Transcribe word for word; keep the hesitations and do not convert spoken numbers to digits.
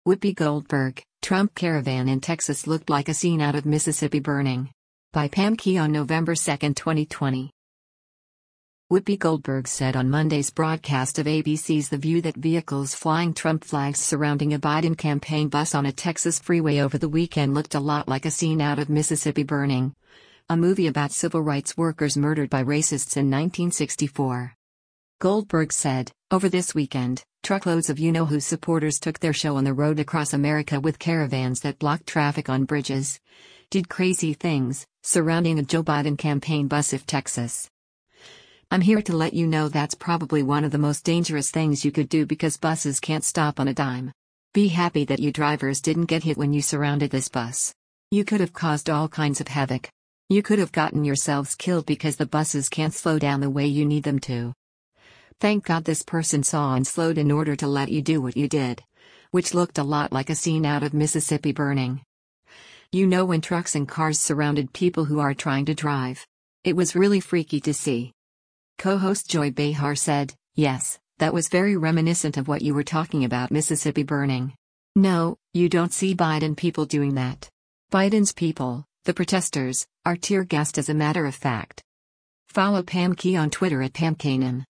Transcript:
Whoopi Goldberg, Trump caravan in Texas looked like a scene out of Mississippi Burning. By Pam Key on November second, twenty twenty. Whoopi Goldberg said on Monday's broadcast of A B C's The View that vehicles flying Trump flags surrounding a Biden campaign bus on a Texas freeway over the weekend looked a lot like a scene out of Mississippi Burning, a movie about civil rights workers murdered by racists in nineteen sixty-four. Goldberg said, "Over this weekend, truckloads of you-know-who supporters took their show on the road across America with caravans that blocked traffic on bridges, did crazy things, surrounding a Joe Biden campaign bus of Texas. I'm here to let you know that's probably one of the most dangerous things you could do because buses can't stop on a dime. Be happy that you drivers didn't get hit when you surrounded this bus. You could have caused all kinds of havoc. You could have gotten yourselves killed because the buses can't slow down the way you need them to. Thank God this person saw and slowed in order to let you do what you did," which looked a lot like a scene out of Mississippi Burning. You know, when trucks and cars surrounded people who are trying to drive. It was really freaky to see. Co-host Joy Behar said, "Yes, that was very reminiscent of what you were talking about, Mississippi Burning. No, you don't see Biden people doing that. Biden's people, the protesters, are tear gassed as a matter of fact." Follow Pam Key on Twitter at Pam Kanan.